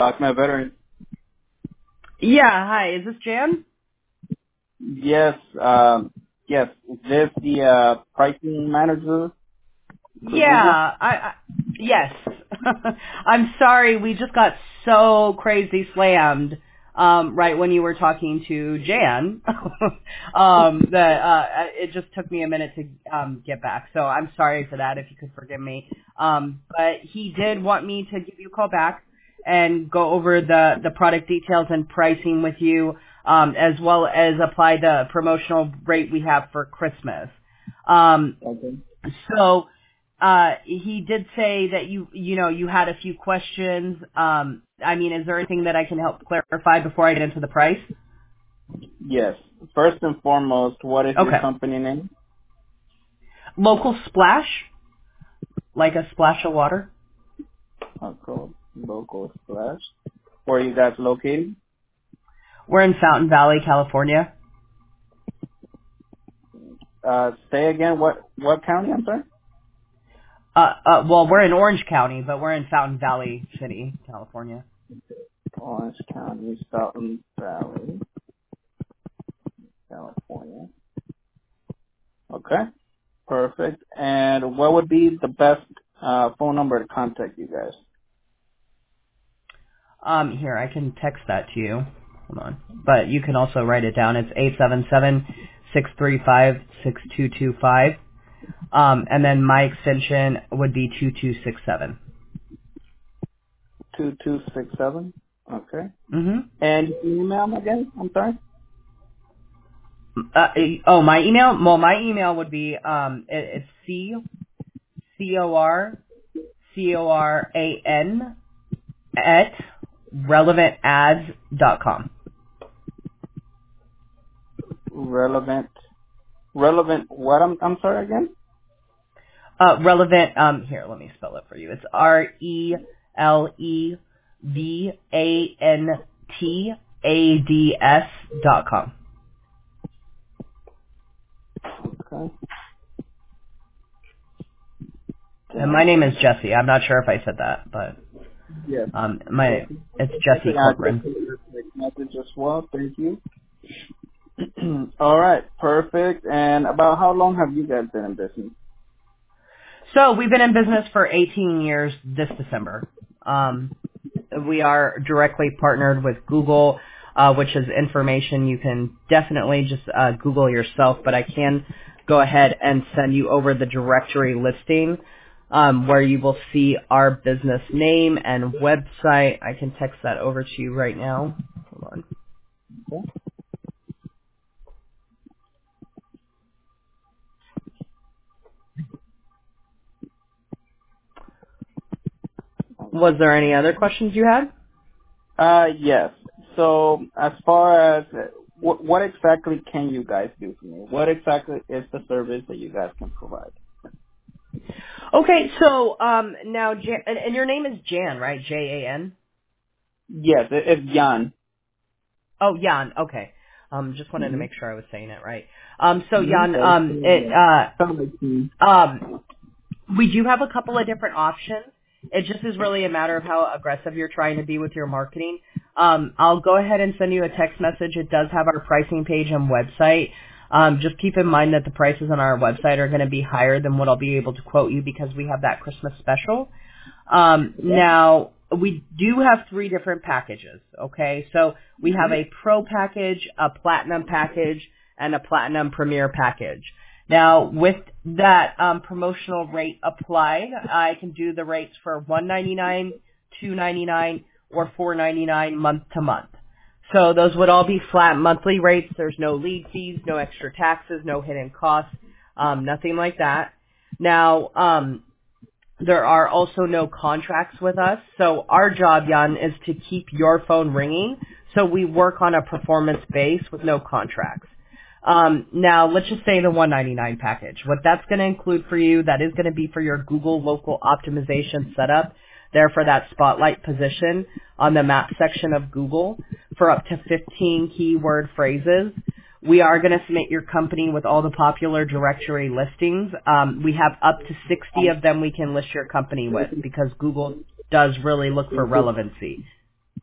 Document Veteran. Yeah, hi. Is this Jan? Yes, yes. Is this the pricing manager for Google? Yeah, yes. I'm sorry, we just got so crazy slammed right when you were talking to Jan that it just took me a minute to get back. So I'm sorry for that, if you could forgive me. But he did want me to give you a call back and go over the product details and pricing with you, as well as apply the promotional rate we have for Christmas. Okay. So he did say that you had a few questions. I mean, is there anything that I can help clarify before I get into the price? Yes. First and foremost, what is your Okay. company name? Local splash, like a splash of water. Okay. Local Splash. Where are you guys located? We're in Fountain Valley, California. Say again. What county? I'm sorry. Well, we're in Orange County, but we're in Fountain Valley City, California. Orange County, Fountain Valley, California. Okay. Perfect. And what would be the best phone number to contact you guys? Here, I can text that to you. Hold on. But you can also write it down. It's 877-635-6225. And then my extension would be 2267. 2267. Okay. Mm-hmm. And email again? I'm sorry. My email? Well, my email would be, it's CORCORAN at relevantads.com. Relevant. Relevant. What? I'm sorry again. Relevant, here, let me spell it for you. It's RELEVANTADS.com. Okay. And my name is Jesse. I'm not sure if I said that, but Yes. Okay. it's Okay. Jesse I just Corcoran. your text message as well. Thank you. All right. Perfect. And about how long have you guys been in business? So we've been in business for 18 years this December. We are directly partnered with Google, which is information you can definitely just Google yourself, but I can go ahead and send you over the directory listing where you will see our business name and website. I can text that over to you right now. Hold on. Okay. Was there any other questions you had? Yes. So as far as what exactly can you guys do for me? What exactly is the service that you guys can provide? Okay, so now, Jan, and your name is Jan, right? Jan? Yes, it's Jan. Oh, Jan. Okay. Just wanted to Mm-hmm. make sure I was saying it right. So Jan, Mm-hmm. we do have a couple of different options. It just is really a matter of how aggressive you're trying to be with your marketing. I'll go ahead and send you a text message. It does have our pricing page and website. Just keep in mind that the prices on our website are going to be higher than what I'll be able to quote you because we have that Christmas special. Now, we do have 3 different packages, okay? So we have a Pro package, a Platinum package, and a Platinum Premier package. Now, with that promotional rate applied, I can do the rates for $199, $299, or $499 month to month. So those would all be flat monthly rates. There's no lead fees, no extra taxes, no hidden costs, nothing like that. Now, there are also no contracts with us. So our job, Jan, is to keep your phone ringing. So we work on a performance base with no contracts. Now, let's just say the $199 package. What that's going to include for you, that is going to be for your Google local optimization setup, there for that spotlight position on the map section of Google for up to 15 keyword phrases. We are going to submit your company with all the popular directory listings. We have up to 60 of them we can list your company with because Google does really look for relevancy.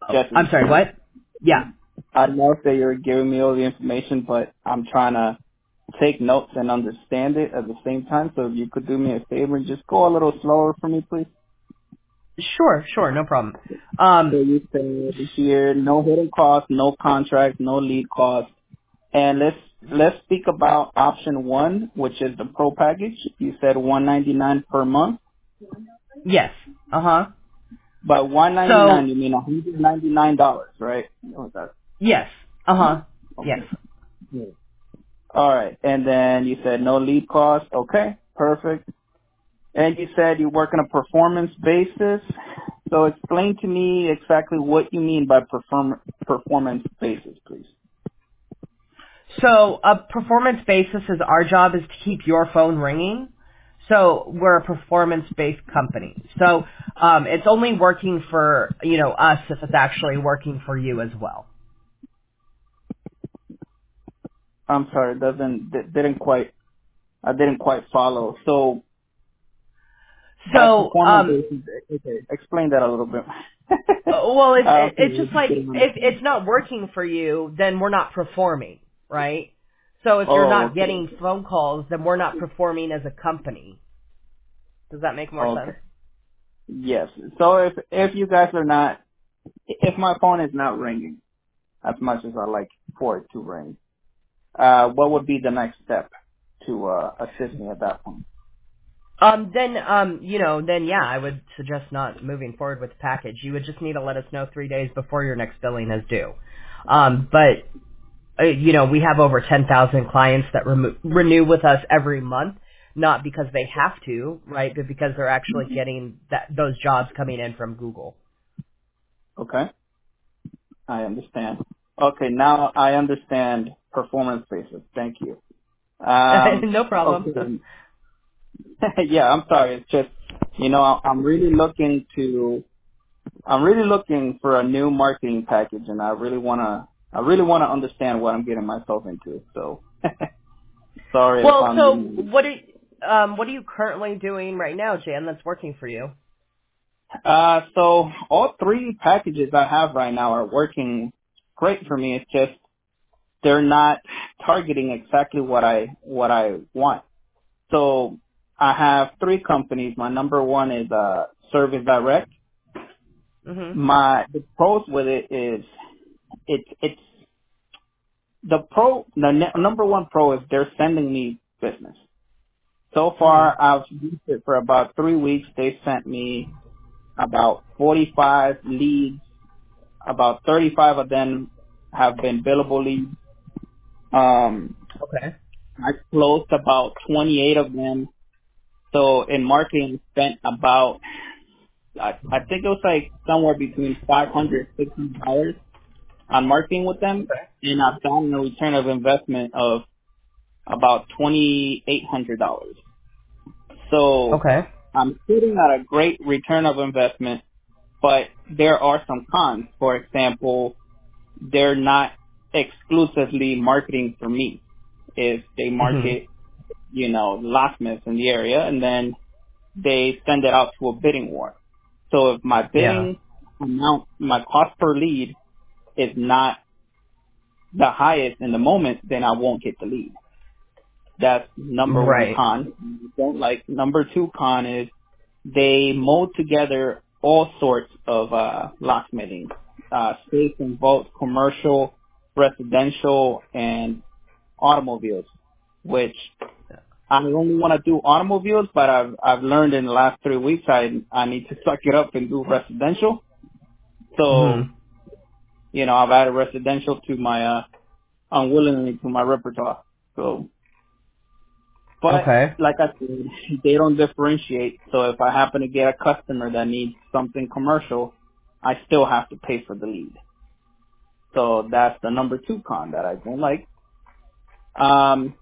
I'm Jesse, sorry, what? Yeah. I know that you're giving me all the information, but I'm trying to take notes and understand it at the same time. So if you could do me a favor and just go a little slower for me, please. Sure, no problem. So you said here, no hidden cost, no contract, no lead cost. And let's speak about option one, which is the pro package. You said $199 per month. Yes. Uh-huh. By $199 So, you mean $199, right? Oh, that's yes. Uh-huh. Yes. okay. Yeah. All right. And then you said no lead cost. Okay, perfect. And you said you work on a performance basis. So explain to me exactly what you mean by performance basis, please. So a performance basis is our job is to keep your phone ringing. So we're a performance-based company. So it's only working for, us if it's actually working for you as well. I'm sorry, I didn't quite follow. So by So, performance basis, okay, explain that a little bit. well, it's Okay, just like didn't if understand. it's not working for you, then we're not performing, right? So if you're Oh, not okay. getting phone calls, then we're not performing as a company. Does that make more Okay. sense? Yes. So if you guys are not, if my phone is not ringing as much as I like for it to ring, what would be the next step to assist me at that point? Then yeah, I would suggest not moving forward with the package. You would just need to let us know 3 days before your next billing is due. But we have over 10,000 clients that renew with us every month, not because they have to, right, but because they're actually getting those jobs coming in from Google. Okay, I understand. Okay, now I understand performance basis. Thank you. No problem. Okay. Yeah, I'm sorry. It's just, I'm really looking for a new marketing package, and I really wanna understand what I'm getting myself into. So, sorry if Well, I'm so being. what are you currently doing right now, Jan, that's working for you? So all three packages I have right now are working great for me. It's just they're not targeting exactly what I want. So I have three companies. My number one is Service Direct. Mhm. The pros with it is it's number one pro is they're sending me business. So Mhm. far I've used it for about 3 weeks. They sent me about 45 leads. About 35 of them have been billable leads. Okay. I closed about 28 of them. So in marketing, spent about, I think it was like somewhere between $500 $600 on marketing with them. Okay. And I've gotten a return of investment of about $2,800. So Okay. I'm sitting at a great return of investment, but there are some cons. For example, they're not exclusively marketing for me. If they Mhm. market, locksmiths in the area, and then they send it out to a bidding war. So if my Yeah. bidding amount, my cost per lead is not the highest in the moment, then I won't get the lead. That's number one Right. con. Don't like. Number two con is they mold together all sorts of locksmithing, safe and vault, commercial, residential, and automobiles, which I only want to do automobiles, but I've learned in the last 3 weeks I need to suck it up and do residential. So, Mhm. I've added residential to my unwillingly to my repertoire. So, but Okay. like I said, they don't differentiate. So if I happen to get a customer that needs something commercial, I still have to pay for the lead. So that's the number two con that I don't like. Um,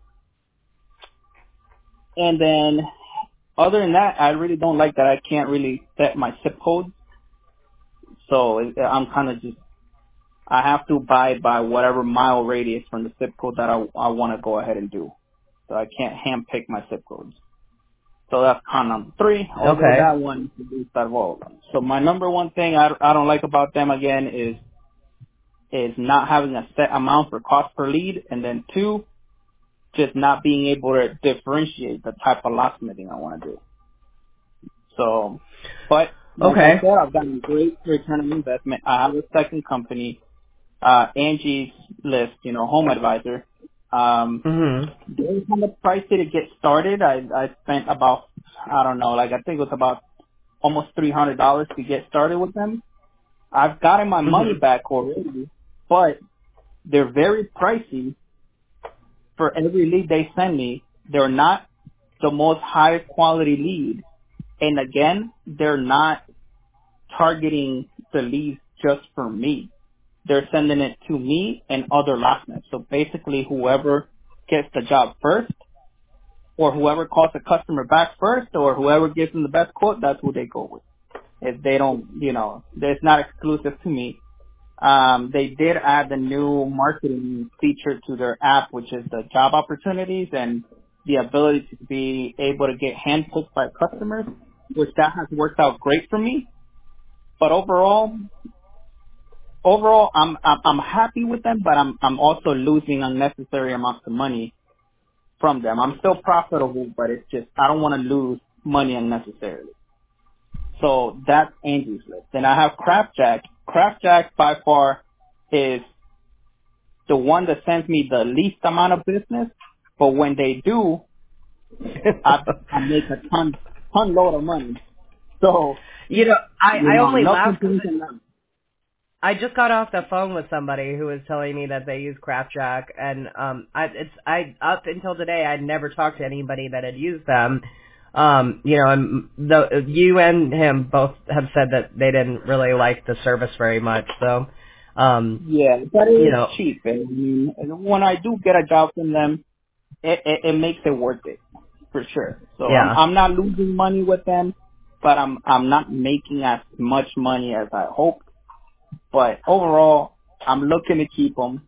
and then other than that, I really don't like that I can't really set my zip codes. So I'm kind of just, I have to abide by whatever mile radius from the zip code that I want to go ahead and do. So I can't handpick my zip codes. So that's con number 3. Although Okay. that one is the least out of all of them. So my number one thing I don't like about them again is not having a set amount for cost per lead, and then 2, just not being able to differentiate the type of locksmithing I want to do. So, but like I Okay. said, I've gotten great return on investment. I have a second company, Angie's List, Home Advisor. Mhm. They kind of pricey to get started. I spent about, I don't know, like I think it was about almost $300 to get started with them. I've gotten my money Mhm. back already, but they're very pricey for every lead they send me. They're not the most high quality lead. And again, they're not targeting the leads just for me. They're sending it to me and other locksmiths. So basically whoever gets the job first, or whoever calls the customer back first, or whoever gives them the best quote, that's who they go with. If they don't, it's not exclusive to me. They did add the new marketing feature to their app, which is the job opportunities and the ability to be able to get handpicked by customers, which that has worked out great for me. But overall, I'm happy with them, but I'm also losing unnecessary amounts of money from them. I'm still profitable, but it's just I don't want to lose money unnecessarily. So that's Angie's List. Then I have Craftjack. Craftjack by far is the one that sends me the least amount of business, but when they do, I make a ton load of money. So, I only no laugh because complaints on them. I just got off the phone with somebody who was telling me that they use Crapjack, and I up until today I'd never talked to anybody that had used them. And you and him both have said that they didn't really like the service very much. So, Yeah, but you it's know, cheap. And when I do get a job from them, it makes it worth it for sure. So yeah. I'm not losing money with them, but I'm not making as much money as I hoped. But overall, I'm looking to keep them.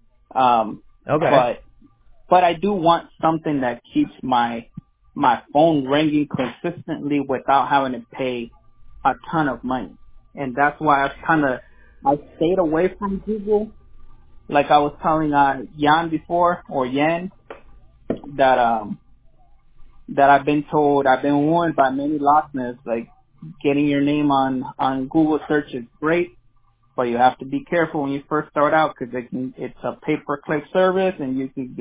Okay. But I do want something that keeps my phone ringing consistently without having to pay a ton of money. And that's why I stayed away from Google. Like I was telling Jan before, or Yan, that I've been warned by many locksmiths, like getting your name on Google search is great, but you have to be careful when you first start out because it's a pay-per-click service, and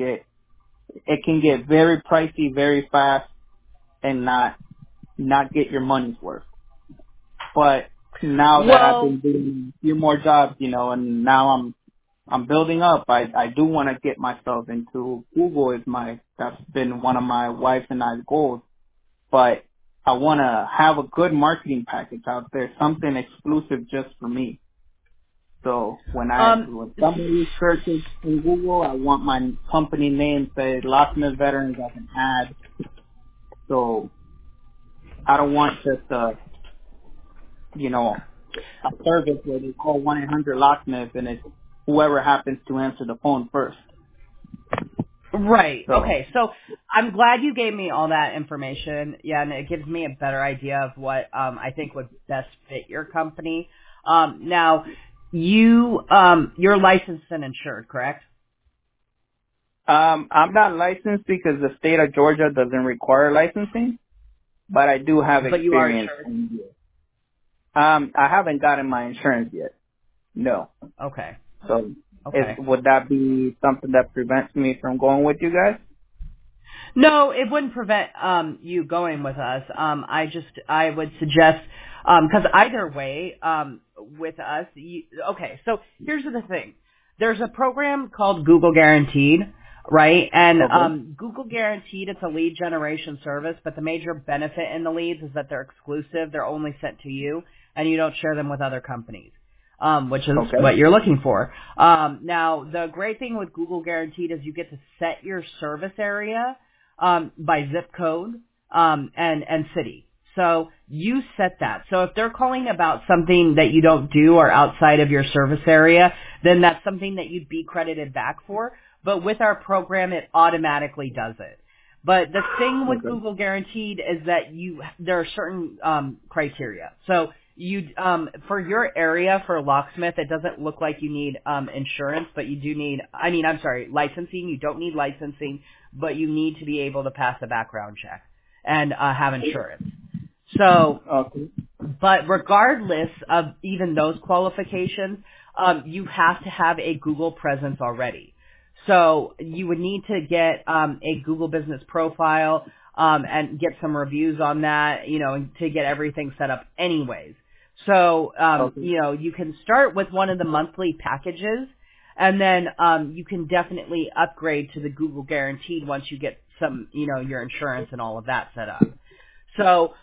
it can get very pricey very fast and not get your money's worth. But now that I've Well, been doing a few more jobs, and now I'm building up, I do want to get myself into Google. That's been one of my wife and I's goals. But I want to have a good marketing package out there, something exclusive just for me. So when somebody searches in Google, I want my company name say Locksmith Veterans as an ad. So I don't want just a service where they call 1-800-Locksmith and it's whoever happens to answer the phone first. right. So Okay. So I'm glad you gave me all that information. Yeah, and it gives me a better idea of what I think would best fit your company. Now, you're licensed and insured, correct? I'm not licensed because the state of Georgia doesn't require licensing, but I do have But you are experience. insured. I haven't gotten my insurance yet. No. Okay. So Okay. would that be something that prevents me from going with you guys? No, it wouldn't prevent you going with us. I would suggest because either way, with us, okay. So here's the thing: there's a program called Google Guaranteed, right? And Okay. Google Guaranteed, it's a lead generation service, but the major benefit in the leads is that they're exclusive. They're only sent to you, and you don't share them with other companies. Which is Okay. what you're looking for. Now, the great thing with Google Guaranteed is you get to set your service area by zip code and city. So you set that. So if they're calling about something that you don't do or outside of your service area, then that's something that you'd be credited back for. But with our program, it automatically does it. But the thing with Okay. Google Guaranteed is that there are certain criteria. So for your area for locksmith, it doesn't look like you need insurance, but you do need. Licensing. You don't need licensing, but you need to be able to pass a background check and have insurance. So, Okay. but regardless of even those qualifications, you have to have a Google presence already. So you would need to get a Google business profile and get some reviews on that, to get everything set up anyways. So, Okay. you can start with one of the monthly packages, and then you can definitely upgrade to the Google Guaranteed once you get some, your insurance and all of that set up. So,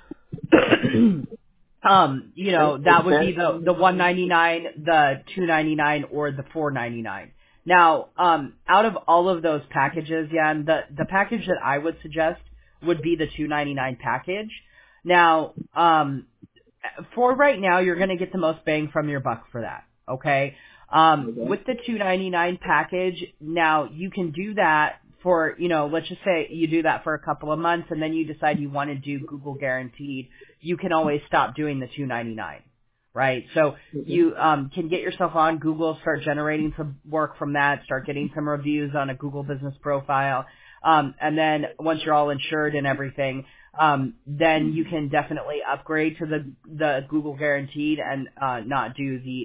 that would be the $199, the $299, or the $499. Now, out of all of those packages, Jan, the package that I would suggest would be the $299 package. Now, for right now, you're going to get the most bang from your buck for that. Okay. With the $299 package, now you can do that for, let's just say you do that for a couple of months and then you decide you want to do Google Guaranteed. You can always stop doing the $299, right? So you can get yourself on Google, start generating some work from that, start getting some reviews on a Google business profile. And then once you're all insured and everything, then you can definitely upgrade to the Google Guaranteed and not do the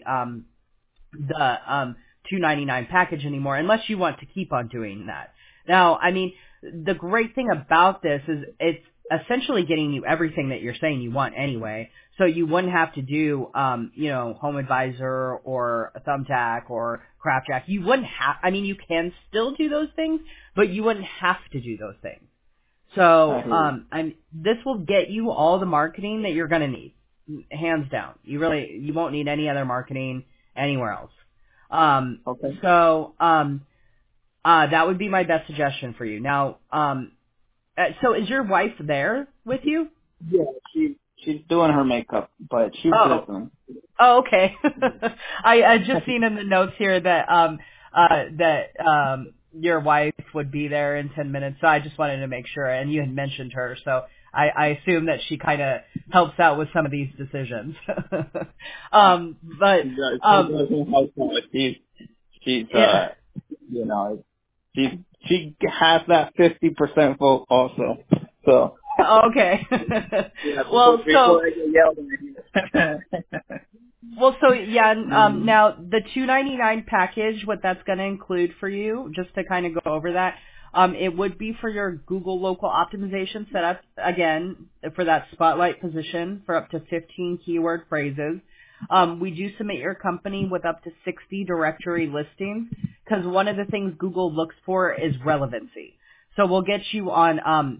$299 package anymore, unless you want to keep on doing that. Now, I mean, the great thing about this is it's essentially getting you everything that you're saying you want anyway. So you wouldn't have to do, Home Advisor or Thumbtack or Crapjack. You wouldn't have. I mean, you can still do those things, but you wouldn't have to do those things. So, this will get you all the marketing that you're going to need, hands down. You won't need any other marketing anywhere else. Okay. So, that would be my best suggestion for you. Now, so is your wife there with you? Yeah, she's doing her makeup, but she's listening. Oh, okay. I just seen in the notes here that your wife would be there in 10 minutes, so I just wanted to make sure, and you had mentioned her, so I assume that she kind of helps out with some of these decisions. She's she has that 50% vote also. So okay. before I get yelled at. Well, so yeah, now the $299 package, what that's going to include for you, just to kind of go over that, it would be for your Google local optimization setup, again, for that spotlight position for up to 15 keyword phrases. We do submit your company with up to 60 directory listings, because one of the things Google looks for is relevancy. So we'll get you on,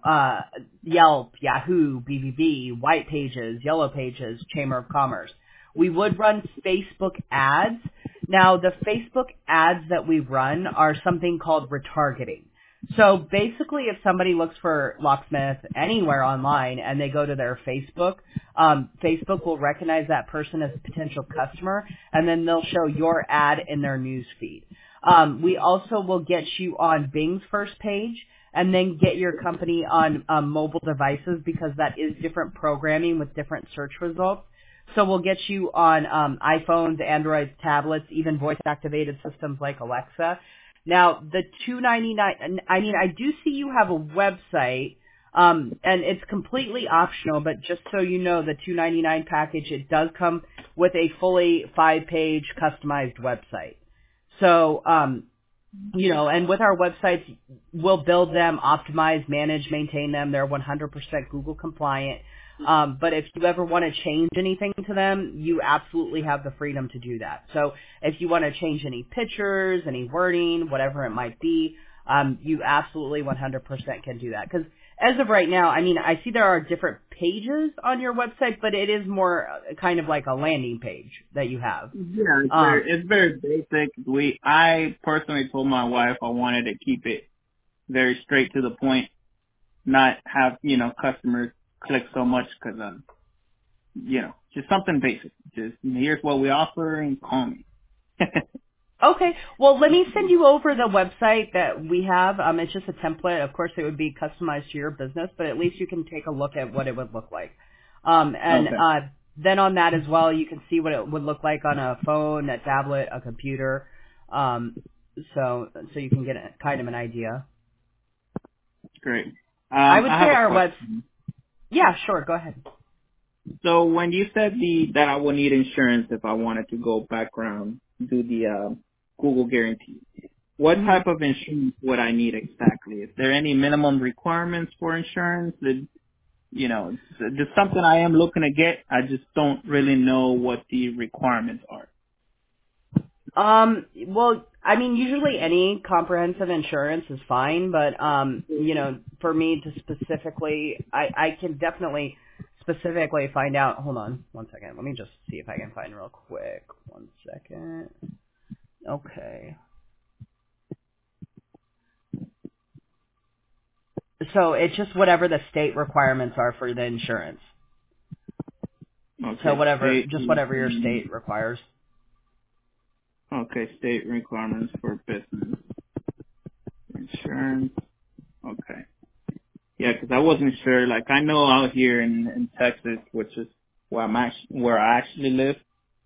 Yelp, Yahoo, BBB, White Pages, Yellow Pages, Chamber of Commerce. We would run Facebook ads. Now, the Facebook ads that we run are something called retargeting. So basically, if somebody looks for locksmith anywhere online and they go to their Facebook, Facebook will recognize that person as a potential customer, and then they'll show your ad in their news feed. We also will get you on Bing's first page, and then get your company on mobile devices, because that is different programming with different search results. So we'll get you on iPhones, Androids, tablets, even voice-activated systems like Alexa. Now, the $299, I mean, I do see you have a website, and it's completely optional, but just so you know, the $299 package, it does come with a fully 5-page customized website. So, and with our websites, we'll build them, optimize, manage, maintain them. They're 100% Google compliant. But if you ever want to change anything to them, you absolutely have the freedom to do that. So if you want to change any pictures, any wording, whatever it might be, you absolutely 100% can do that. Because as of right now, I mean, I see there are different pages on your website, but it is more kind of like a landing page that you have. Yeah, it's very basic. I personally told my wife I wanted to keep it very straight to the point, not have, customers click so much, because, just something basic. Just, here's what we offer and call me. Okay. Well, let me send you over the website that we have. It's just a template. Of course, it would be customized to your business, but at least you can take a look at what it would look like. And Okay. then on that as well, you can see what it would look like on a phone, a tablet, a computer. So you can get kind of an idea. Great. I would I say have a our web. question. Yeah, sure. Go ahead. So when you said that I would need insurance if I wanted to go background, do the Google guarantee, what Mhm. type of insurance would I need exactly? Is there any minimum requirements for insurance? It's just something I am looking to get. I just don't really know what the requirements are. Well, I mean, usually any comprehensive insurance is fine, but, for me to specifically, I can definitely specifically find out. Hold on one second. Let me just see if I can find real quick. 1 second. Okay. So it's just whatever the state requirements are for the insurance. So Okay, whatever your state requires. okay, state requirements for business insurance. Okay. Yeah, because I wasn't sure. Like, I know out here in Texas, which is where I actually live,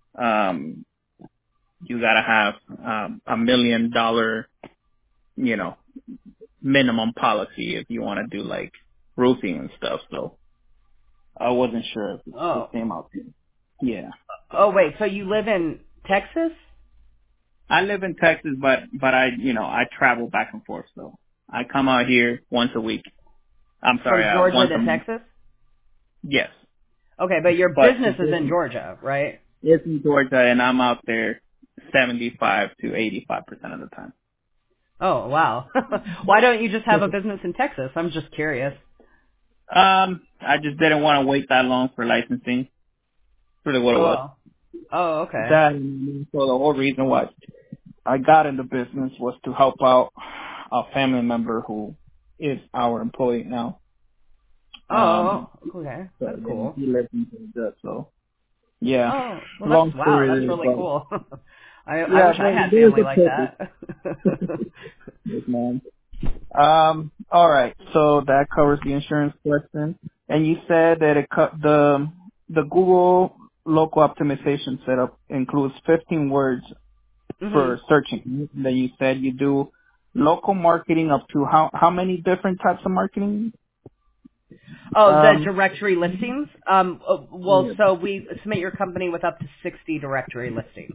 you gotta have $1 million, you know, minimum policy if you want to do like roofing and stuff. So I wasn't sure if it's the Oh. same out here. Yeah. Oh, wait. So you live in Texas? I live in Texas, but I travel back and forth. So I come out here once a week. I'm sorry, From Georgia once a to month. Texas? Yes. Okay, but your But business is in Georgia, right? it's in Georgia, and I'm out there 75 to 85% of the time. Oh, wow. Why don't you just have a business in Texas? I'm just curious. I just didn't want to wait that long for licensing. Really what it was. Oh. Oh, okay. That, so the whole reason why I got into business was to help out a family member who is our employee now. Oh, okay. So That's then cool. he lives in Georgia, so yeah. Oh, well, Long that's story, really but cool. I yeah, wish I but had there's family a like purpose. that. Yes, man. All right. So that covers the insurance question. And you said that the Google local optimization setup includes 15 words Mhm. for searching. Then you said you do local marketing up to how many different types of marketing? Oh, the Um, directory listings? Well, yeah. so we submit your company with up to 60 directory listings.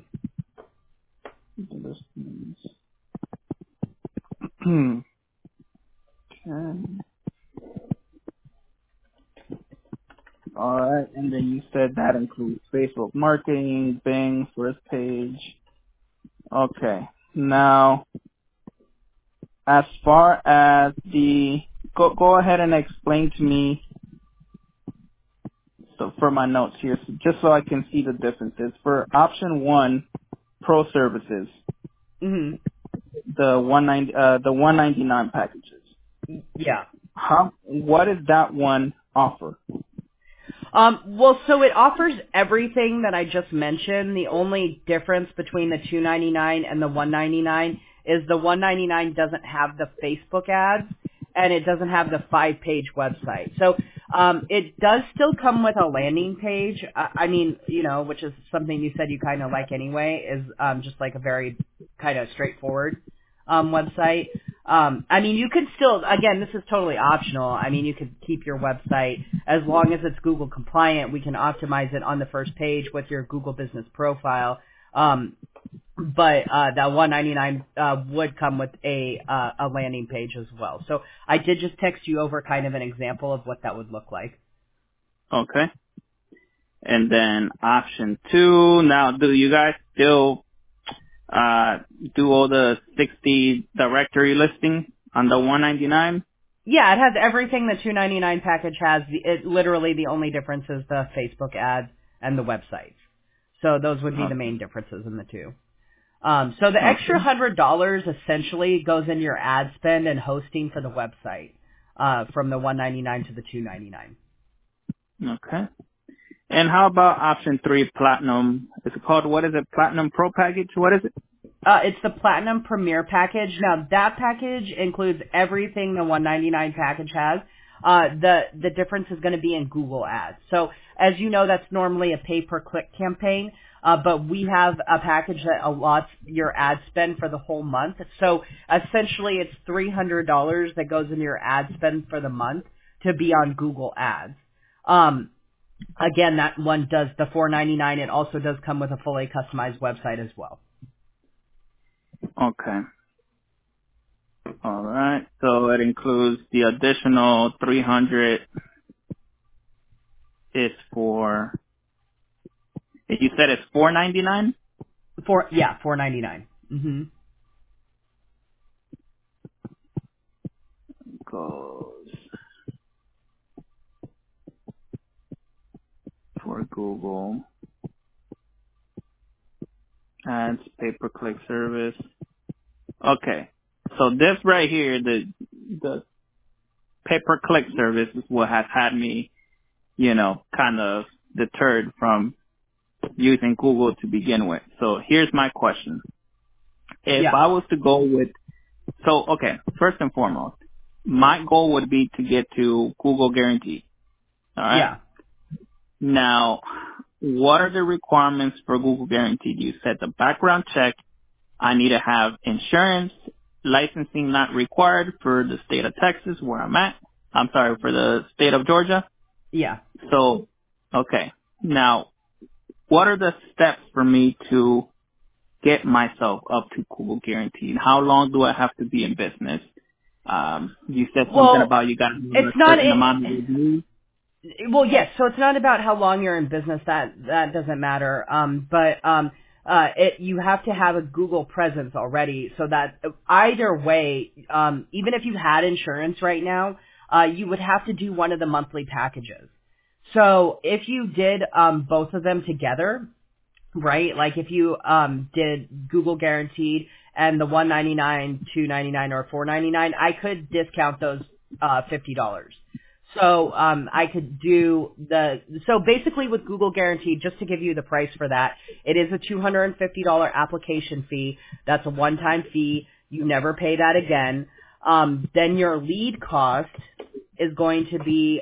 Okay. All right. And then you said that includes Facebook marketing, Bing, first page. Okay. Now, as far as go ahead and explain to me, so for my notes here, so just so I can see the differences. For option 1, pro services, Mhm. the 199 packages. Yeah. What does that one offer? Well, so it offers everything that I just mentioned. The only difference between the 299 and the 199 is the 199 doesn't have the Facebook ads and it doesn't have the 5-page website. So it does still come with a landing page. I mean, which is something you said you kind of like anyway, is just like a very kind of straightforward website. I mean, you could still, again, this is totally optional. I mean, you could keep your website as long as it's Google compliant. We can optimize it on the first page with your Google business profile. But that 199 would come with a landing page as well. So I did just text you over kind of an example of what that would look like. Okay. And then option 2, now do you guys still do all the 60 directory listing on the 199? Yeah, it has everything the 299 package has. Literally the only difference is the Facebook ads and the websites. So those would be the Okay. main differences in the two. So the extra Okay. $100 essentially goes into your ad spend and hosting for the website, from the 199 to the 299. Okay. And how about option 3, platinum? Is it called, what is it, platinum pro package? What is it? It's the Platinum Premier package. Now that package includes everything the $199 package has. The difference is going to be in Google Ads. So as you know, that's normally a pay-per-click campaign, but we have a package that allots your ad spend for the whole month. So essentially it's $300 that goes into your ad spend for the month to be on Google Ads. Again, that one does the $499. It also does come with a fully customized website as well. Okay. All right. So it includes the additional 300 is for, you said it's 499? $499. Mm-hmm. Goes for Google Ads, pay-per-click service. Okay. So this right here, the pay-per-click service is what has had me, kind of deterred from using Google to begin with. So here's my question. If I was to go with, first and foremost, my goal would be to get to Google Guarantee. All right? Yeah. Now, what are the requirements for Google Guarantee? You said the background check, I need to have insurance, licensing not required for the state of Texas where I'm at. I'm sorry, for the state of Georgia. Yeah. So, okay. Now, what are the steps for me to get myself up to Google Guarantee? How long do I have to be in business? You said something about you got to do a certain amount of reviews. Well, yes. So it's not about how long you're in business. That doesn't matter. You have to have a Google presence already, so that either way, even if you had insurance right now, you would have to do one of the monthly packages. So if you did both of them together, right? Like if you did Google Guaranteed and the $199, $299, or $499, I could discount those $50. So I could do so basically with Google Guaranteed, just to give you the price for that, it is a $250 application fee. That's a one-time fee. You never pay that again. Then your lead cost is going to be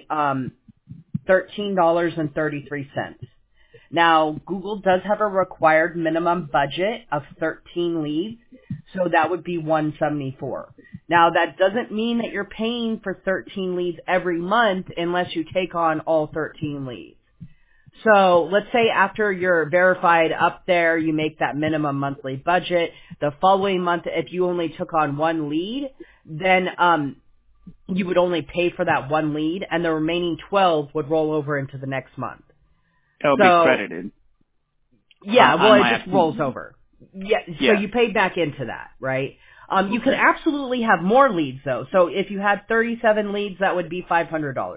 $13.33. Now, Google does have a required minimum budget of 13 leads, so that would be $174. Now, that doesn't mean that you're paying for 13 leads every month unless you take on all 13 leads. So let's say after you're verified up there, you make that minimum monthly budget. The following month, if you only took on one lead, then you would only pay for that one lead, and the remaining 12 would roll over into the next month. It'll be credited. Yeah, well, it just rolls over. Yeah, so you pay back into that, right? You can absolutely have more leads, though. So if you had 37 leads, that would be $500.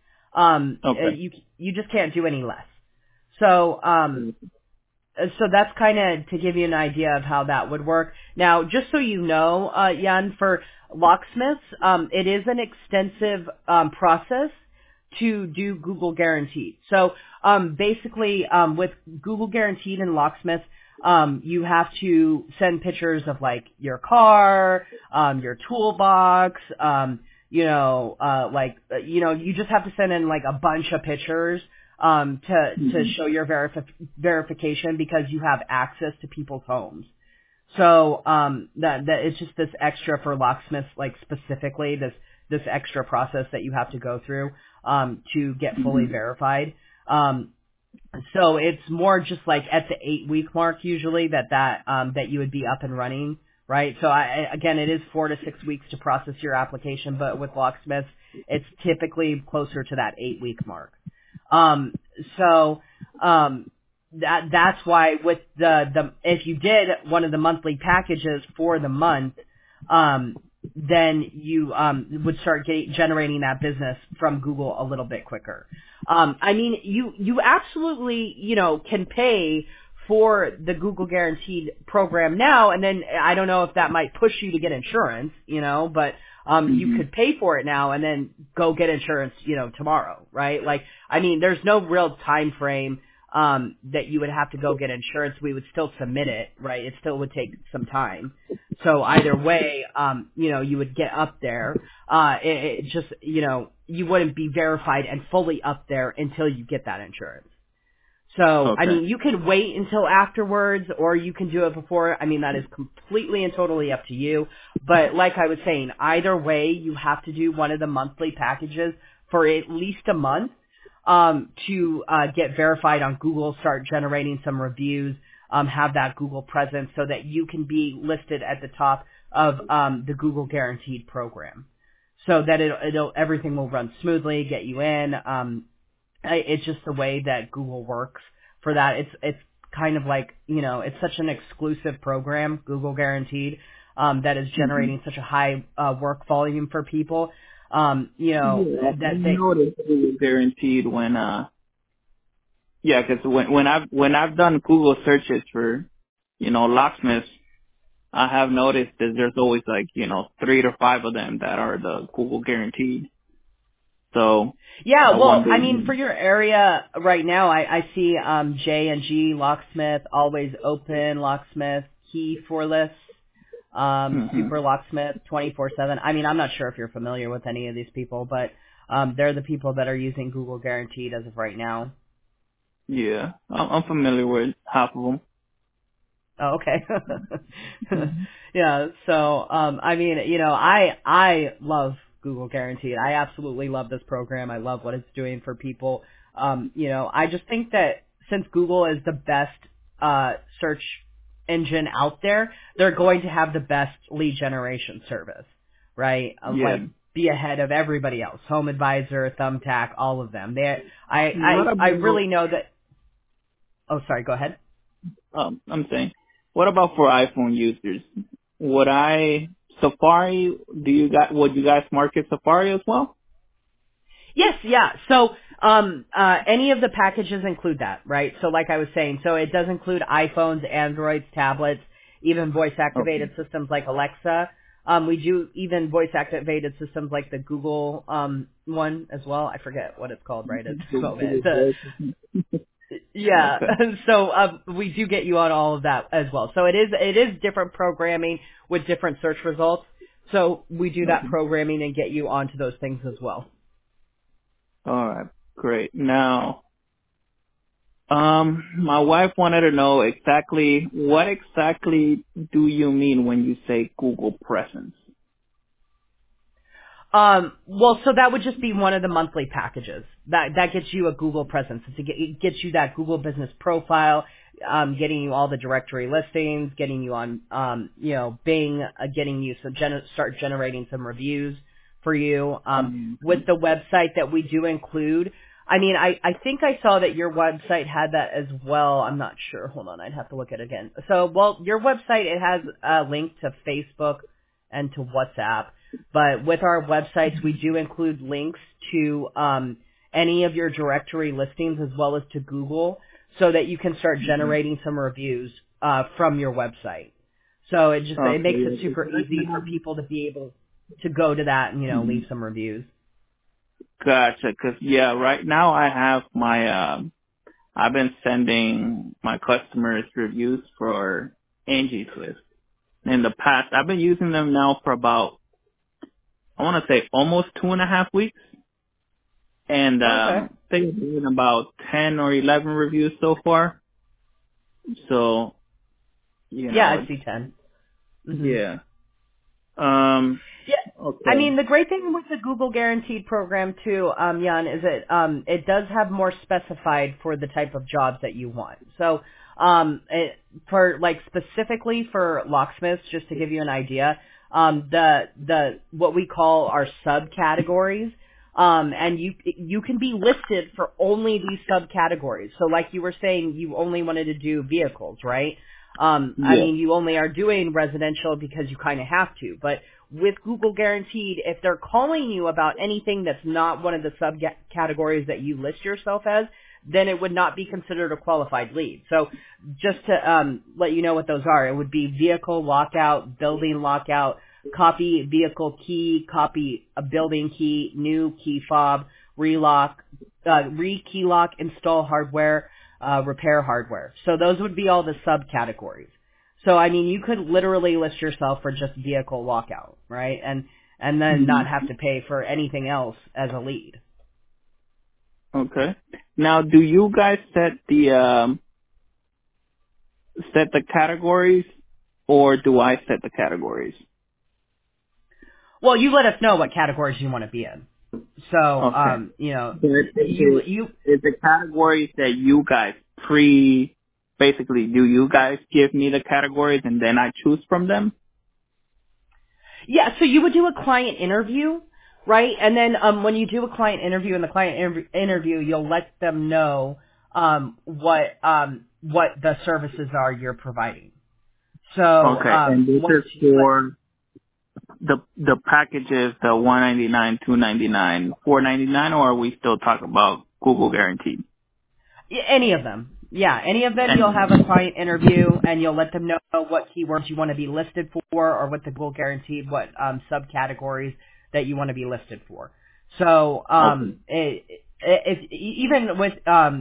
You just can't do any less. So that's kind of to give you an idea of how that would work. Now, just so you know, Jan, for locksmiths, it is an extensive process to do Google Guaranteed. So basically, with Google Guaranteed and locksmiths, you have to send pictures of like your car, your toolbox, you just have to send in like a bunch of pictures to show your verification because you have access to people's homes. So that it's just this extra for locksmiths, like specifically this extra process that you have to go through to get fully verified. So it's more just like at the 8-week mark usually that you would be up and running, right? So again, it is 4 to 6 weeks to process your application, but with locksmiths, it's typically closer to that 8-week mark. That's why with if you did one of the monthly packages for the month, then you would start generating that business from Google a little bit quicker. I mean, you absolutely, can pay for the Google Guaranteed program now, and then I don't know if that might push you to get insurance, but you could pay for it now and then go get insurance, tomorrow, right? Like, I mean, there's no real time frame that you would have to go get insurance, we would still submit it, right? It still would take some time. So either way, you would get up there. It just, you wouldn't be verified and fully up there until you get that insurance. So, I Okay. mean, you can wait until afterwards or you can do it before. I mean, that is completely and totally up to you. But like I was saying, either way, you have to do one of the monthly packages for at least a month to get verified on Google, start generating some reviews, have that Google presence so that you can be listed at the top of the Google Guaranteed program. So that everything will run smoothly, get you in. It's just the way that Google works for that. It's kind of like, it's such an exclusive program, Google Guaranteed, that is generating such a high work volume for people. I noticed it was guaranteed when because when I've done Google searches for locksmiths, I have noticed that there's always 3 to 5 of them that are the Google guaranteed. So yeah, I well, wonder. I mean, for your area right now, I see J&G Locksmith, Always Open Locksmith, Key for Lists, Super Locksmith, 24/7. I mean, I'm not sure if you're familiar with any of these people, but they're the people that are using Google Guaranteed as of right now. Yeah, I'm familiar with half of them. Oh, okay. Yeah. So, I mean, I love Google Guaranteed. I absolutely love this program. I love what it's doing for people. I just think that since Google is the best search engine out there, they're going to have the best lead generation service, right? Yeah. Be ahead of everybody else. Home Advisor, Thumbtack, all of them. I really know that. Oh, sorry. Go ahead. I'm saying, what about for iPhone users? Safari, would you guys market Safari as well? Yes, yeah. So, any of the packages include that, right? So like I was saying, so it does include iPhones, Androids, tablets, even voice-activated systems like Alexa. We do even voice-activated systems like the Google, one as well. I forget what it's called, right? Yeah. Okay. So, we do get you on all of that as well. So it is different programming with different search results. So we do that programming and get you onto those things as well. All right, great. Now, my wife wanted to know what exactly do you mean when you say Google presence? Well, so that would just be one of the monthly packages. That gets you a Google presence. It gets you that Google business profile, getting you all the directory listings, getting you on, Bing, getting you start generating some reviews for you. With the website that we do include, I mean, I think I saw that your website had that as well. I'm not sure. Hold on. I'd have to look at it again. So, well, your website, it has a link to Facebook and to WhatsApp. But with our websites, we do include links to any of your directory listings as well as to Google so that you can start generating some reviews from your website. So it makes it super easy for people to be able to go to that and, leave some reviews. Gotcha. 'Cause right now I have I've been sending my customers reviews for Angie's List. In the past, I've been using them now for about, I want to say almost 2.5 weeks. And they've been about 10 or 11 reviews so far. So, Yeah, I see 10. Mm-hmm. Yeah. Yeah. Okay. I mean, the great thing with the Google Guaranteed program too, Jan, is it does have more specified for the type of jobs that you want. So, specifically for locksmiths, just to give you an idea, what we call our subcategories, and you can be listed for only these subcategories. So like you were saying, you only wanted to do vehicles, right? I mean, you only are doing residential because you kind of have to, but with Google Guaranteed, if they're calling you about anything that's not one of the subcategories that you list yourself as, then it would not be considered a qualified lead. So just to let you know what those are, it would be vehicle lockout, building lockout, copy vehicle key, copy a building key, new key fob, re-key lock, install hardware, repair hardware. So those would be all the subcategories. So I mean, you could literally list yourself for just vehicle lockout, right? And then not have to pay for anything else as a lead. Okay. Now, do you guys set the categories, or do I set the categories? Well, you let us know what categories you want to be in. So, Okay. you know, So it's the categories that you guys basically, do you guys give me the categories and then I choose from them? yeah, so you would do a client interview, right? And then when you do a client interview in the client interview, you'll let them know what the services are you're providing. So Okay. And this once is you let for the packages, the $199, $299, $499, or are we still talking about Google Guaranteed? any of them. Yeah, any of them you'll And have a client interview and you'll let them know what keywords you want to be listed for or what the Google guaranteed, what subcategories that you want to be listed for. So okay. if even with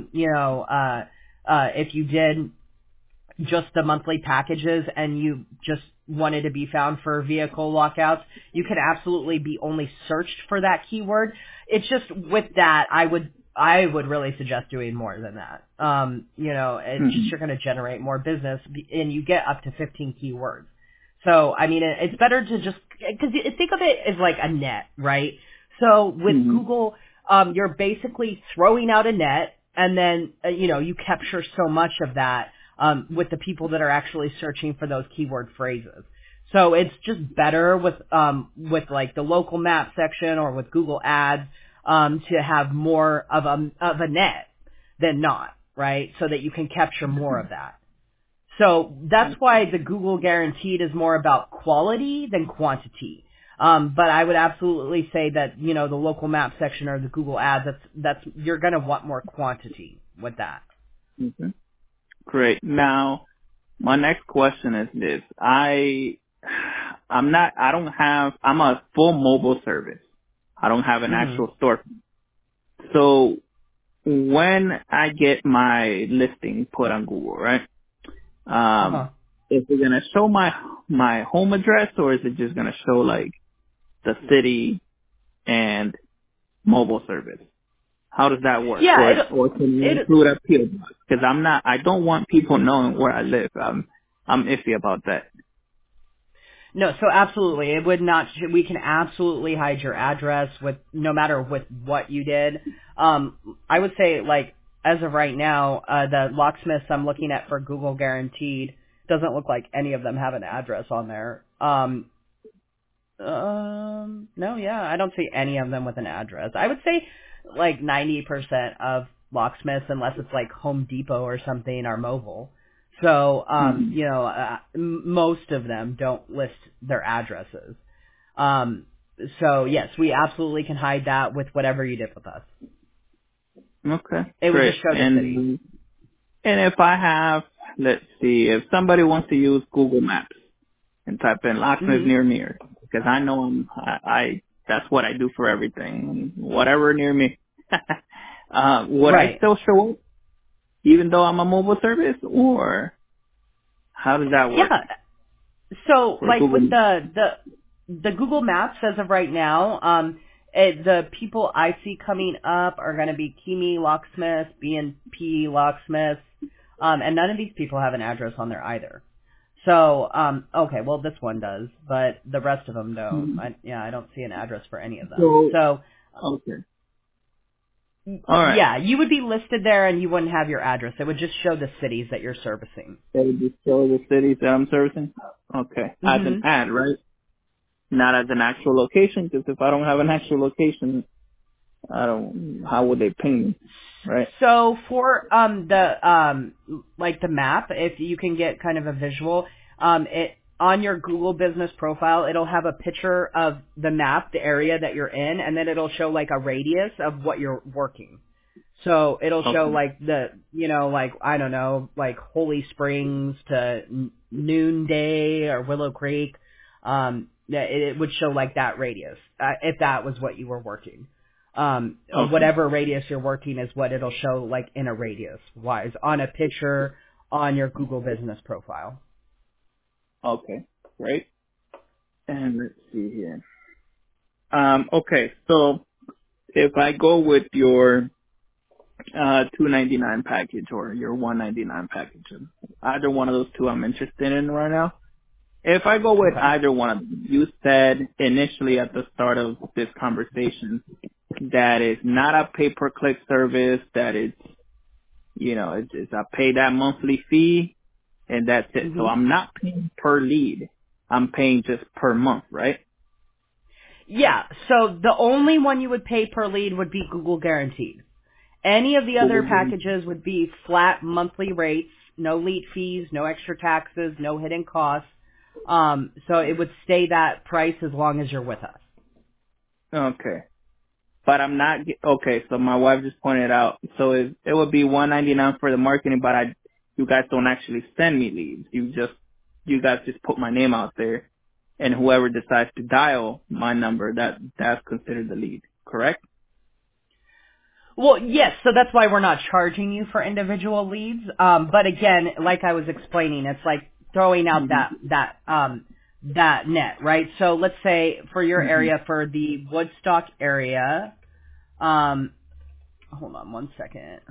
if you did just the monthly packages and you just wanted to be found for vehicle lockouts, you could absolutely be only searched for that keyword. It's just with that, I would really suggest doing more than that. It's just you're going to generate more business and you get up to 15 keywords. So, I mean, it's better to just, because think of it as like a net, right? So with Google, you're basically throwing out a net and then, you capture so much of that with the people that are actually searching for those keyword phrases. So it's just better with like the local map section or with Google Ads to have more of a net than not, right? So that you can capture more of that. So that's why the Google Guaranteed is more about quality than quantity. But I would absolutely say that, the local map section or the Google Ads, that's you're going to want more quantity with that. Okay. Great. Now, my next question is this. I'm a full mobile service. I don't have an Mm-hmm. actual store. So when I get my listing put on Google, right? Uh-huh. Is it gonna show my home address, or is it just gonna show like the city and mobile service? How does that work? Yeah, Or can you it include a PO box? Because I don't want people knowing where I live. I'm iffy about that. no, so absolutely. It would not, we can absolutely hide your address with, no matter with what you did. I would say, like, as of right now, the locksmiths I'm looking at for Google Guaranteed doesn't look like any of them have an address on there. No, yeah, I don't see any of them with an address. I would say, like, 90% of locksmiths, unless it's like Home Depot or something, are mobile. So, Mhm. most of them don't list their addresses. So yes, we absolutely can hide that with whatever you did with us. Okay, It would just great. show the city. And if I have, let's see, if somebody wants to use Google Maps and type in locksmith Hmm. near me, because I know that's what I do for everything, whatever near me. Would I Right. still show up even though I'm a mobile service, or how does that work Yeah. So, for like with Google? the Google Maps as of right now, the people I see coming up are going to be Kimi Locksmith, B&P Locksmith, and none of these people have an address on there either. So, okay, well this one does, but the rest of them don't. Mhm. I don't see an address for any of them. So, So, okay. All right. yeah, you would be listed there and you wouldn't have your address. It would just show the cities that you're servicing. They just show the cities that I'm servicing? Okay. As an Hmm. ad, right? Not as an actual location, because if I don't have an actual location, how would they ping me? Right? So for like the map, if you can get kind of a visual, it on your Google business profile, it'll have a picture of the map, the area that you're in, and then it'll show like a radius of what you're working. So it'll show Okay. like like I don't know, like Holy Springs to Noonday or Willow Creek. It would show like that radius if that was what you were working. Okay. Whatever radius you're working is what it'll show like in a radius wise on a picture on your Google business profile. Okay. Great. And let's see here. Okay. So if I go with your $299 package or your $199 package, either one of those two I'm interested in right now. If I go with Okay. either one of them, you said initially at the start of this conversation that it's not a pay-per-click service, that it's, it's I pay that monthly fee and that's it. So hmm I'm not paying per lead. I'm paying just per month, right? Yeah. So the only one you would pay per lead would be Google Guaranteed. Any of the other Google Business. packages would be flat monthly rates, no late fees, no extra taxes, no hidden costs. So it would stay that price as long as you're with us. Okay. But I'm not, okay, so my wife just pointed out, so it would be $199 for the marketing, but you guys don't actually send me leads. You guys just put my name out there, and whoever decides to dial my number, that's considered the lead, correct? Well, yes, so that's why we're not charging you for individual leads. But again, like I was explaining, it's like throwing out Mm-hmm. that net, right? So let's say for your Mm-hmm. area, for the Woodstock area, hold on one second.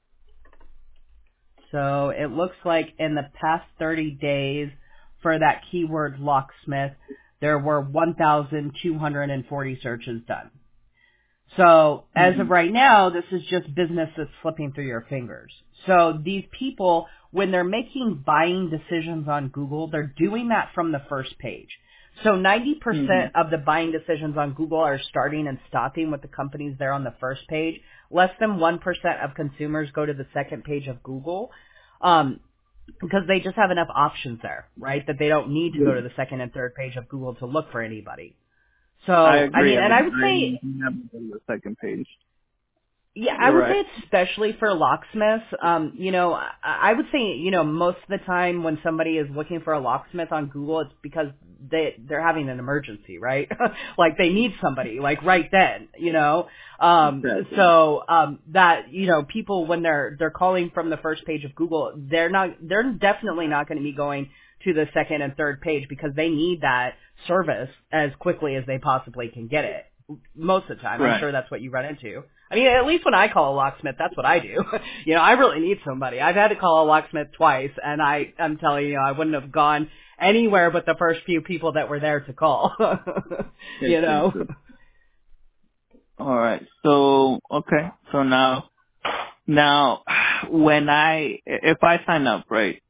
So it looks like in the past 30 days for that keyword locksmith, there were 1,240 searches done. So as of Mm-hmm. right now, this is just business that's slipping through your fingers. So these people, when they're making buying decisions on Google, they're doing that from the first page. So 90% Mm-hmm. of the buying decisions on Google are starting and stopping with the companies there on the first page. Less than 1% of consumers go to the second page of Google. Because they just have enough options there, right? That they don't need to go to Yeah. the second and third page of Google to look for anybody. I So, I agree. mean, I and I would say never go to the second page. yeah, I You're would right. say it's especially for locksmiths. I would say, most of the time when somebody is looking for a locksmith on Google, it's because they're having an emergency, right? Like they need somebody, like right then. Exactly. That people when they're calling from the first page of Google, they're definitely not going to be going to the second and third page because they need that service as quickly as they possibly can get it. Most of the time, I'm Right. sure that's what you run into. I mean, at least when I call a locksmith, that's what I do. I really need somebody. I've had to call a locksmith twice, and I'm telling you, I wouldn't have gone anywhere but the first few people that were there to call. It's true. All right. So, okay. So now, if I sign up, right,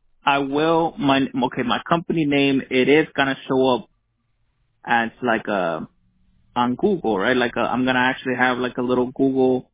my company name, it is going to show up as like on Google, right? I'm going to actually have like a little Google,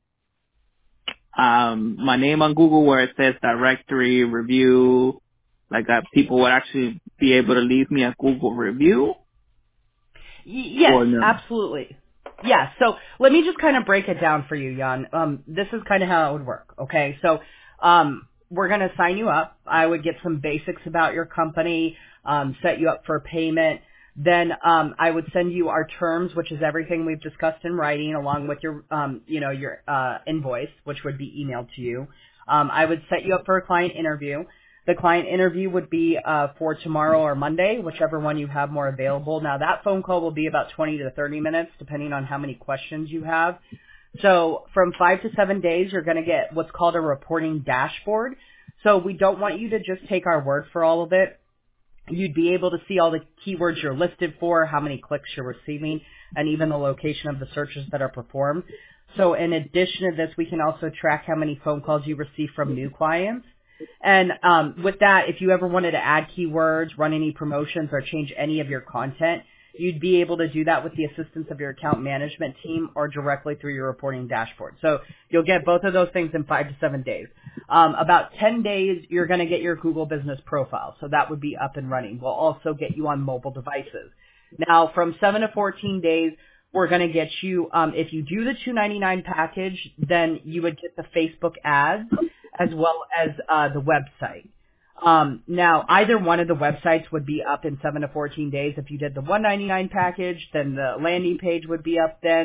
my name on Google where it says directory review, people would actually be able to leave me a Google review Yes, or no? absolutely. Yeah, so let me just kind of break it down for you, Jan. This is kind of how it would work, okay? So we're going to sign you up. I would get some basics about your company, set you up for payment. Then I would send you our terms, which is everything we've discussed in writing, along with your invoice, which would be emailed to you. I would set you up for a client interview. The client interview would be for tomorrow or Monday, whichever one you have more available. Now, that phone call will be about 20 to 30 minutes, depending on how many questions you have. So from 5 to 7 days, you're going to get what's called a reporting dashboard. So we don't want you to just take our word for all of it. You'd be able to see all the keywords you're listed for, how many clicks you're receiving, and even the location of the searches that are performed. So in addition to this, we can also track how many phone calls you receive from new clients. And with that, if you ever wanted to add keywords, run any promotions, or change any of your content, you'd be able to do that with the assistance of your account management team or directly through your reporting dashboard. So you'll get both of those things in 5 to 7 days. About 10 days, you're going to get your Google Business Profile. So that would be up and running. We'll also get you on mobile devices. Now, from 7 to 14 days, we're going to get you, if you do the $299 package, then you would get the Facebook ads as well as the website. Now, either one of the websites would be up in 7 to 14 days. If you did the $199 package, then the landing page would be up then.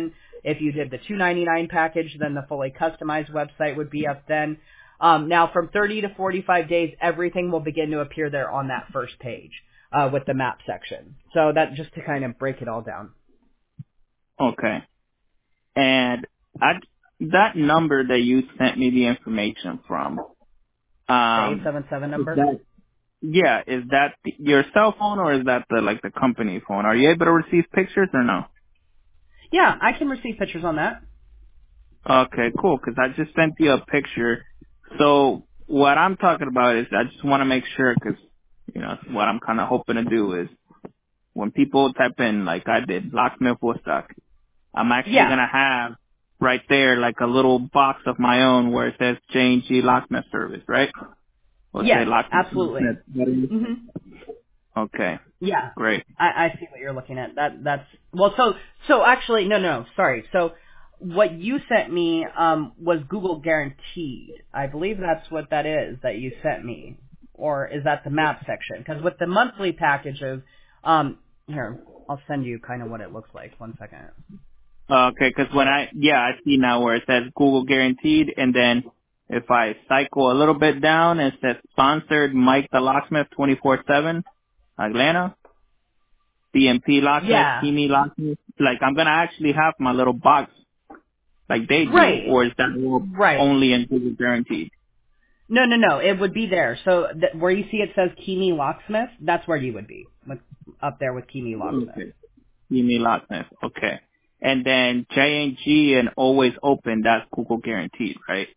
If you did the $299 package, then the fully customized website would be up then. Now, from 30 to 45 days, everything will begin to appear there on that first page with the map section. So that just to kind of break it all down. Okay. And that number that you sent me the information from, The 877 number? is that your cell phone or is that the company phone? Are you able to receive pictures or no? Yeah, I can receive pictures on that. Okay, cool, because I just sent you a picture. So what I'm talking about is I just want to make sure, because, what I'm kind of hoping to do is when people type in, like I did, locksmith Woodstock, I'm actually going to have right there like a little box of my own where it says J&G Locksmith Service, right? Or say Yes, Locksmith. absolutely. Mm-hmm. Okay, Yeah, great. I see what you're looking at. So actually, no, sorry. So what you sent me was Google Guaranteed. I believe that's what that is that you sent me, or is that the map section? Because with the monthly packages, here I'll send you kind of what it looks like. One second. Okay, because I see now where it says Google Guaranteed, and then if I cycle a little bit down, it says sponsored Mike the Locksmith 24/7, Atlanta, CMP Locksmith, Yeah. Kimi Locksmith. Like I'm gonna actually have my little box like they do, Right. or is that Right. only in Google Guaranteed? No. It would be there. So where you see it says Kimi Locksmith, that's where you would be, up there with Kimi Locksmith. Okay, Kimi Locksmith. Okay, and then J&G and Always Open, that's Google Guaranteed, right?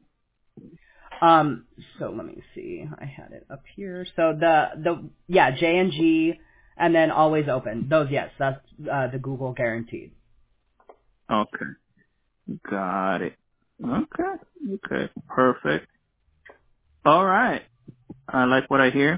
So let me see. I had it up here. So J&G and then Always Open. Those, yes, that's the Google Guaranteed. Okay, got it. Okay, perfect. All right. I like what I hear.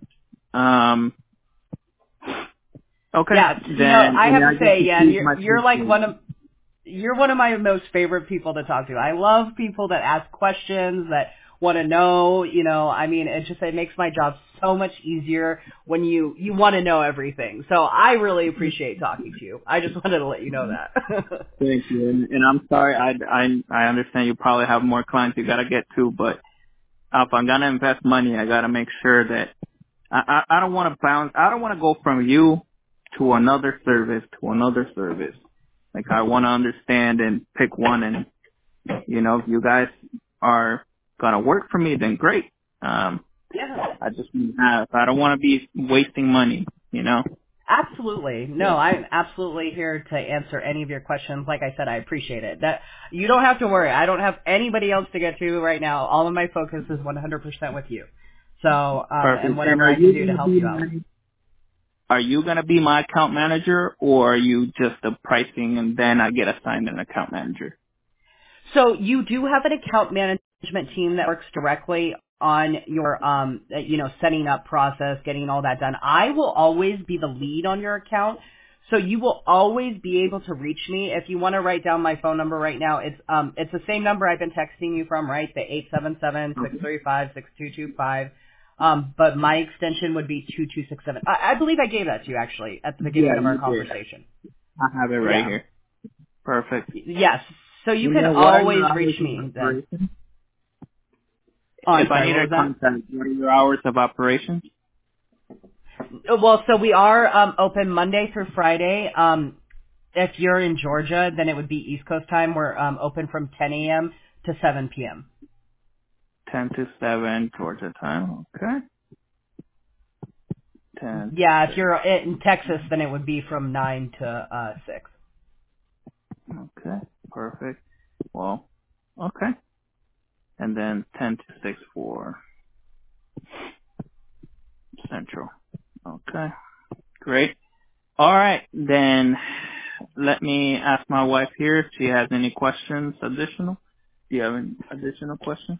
Okay. Yeah, Then I have I to get say, to Yan, choose my you're like picture. you're one of my most favorite people to talk to. I love people that ask questions, that want to know, I mean, it makes my job so much easier when you want to know everything. So I really appreciate talking to you. I just wanted to let you know that. Thank you. And I'm sorry. I understand you probably have more clients you gotta get to, but if I'm gonna invest money, I gotta make sure that I don't want to bounce. I don't want to go from you to another service to another service. Like I want to understand and pick one, and if you guys are gonna work for me, then great. Yeah. I just I don't want to be wasting money. Absolutely. No, I'm absolutely here to answer any of your questions. Like I said, I appreciate it. That you don't have to worry. I don't have anybody else to get to right now. All of my focus is 100% with you. So, and Perfect. And whatever I can do to help you out. are you gonna be my account manager, or are you just the pricing and then I get assigned an account manager? So you do have an account management team that works directly on your, setting up process, getting all that done. I will always be the lead on your account. So you will always be able to reach me. If you want to write down my phone number right now, it's the same number I've been texting you from, right? The 877-635-6225. But my extension would be 2267. I believe I gave that to you actually at the beginning Yeah, of our you did. conversation. I have it right Yeah. here. Perfect. Yes. So you And can then what are always your hours reach of me then. operation? Oh, I'm If I sorry, need what a was that? contact, what are your hours of operation? Well, so we are open Monday through Friday. If you're in Georgia, then it would be East Coast time. We're open from 10 a.m. to 7 p.m. 10 to 7 Georgia time. Okay. 10 to Yeah, if 7. you're in Texas, then it would be from 9 to 6. Okay. Perfect. Well, okay. And then 10 to 6 for Central. Okay. Great. All right. Then let me ask my wife here if she has any questions additional. Do you have any additional questions?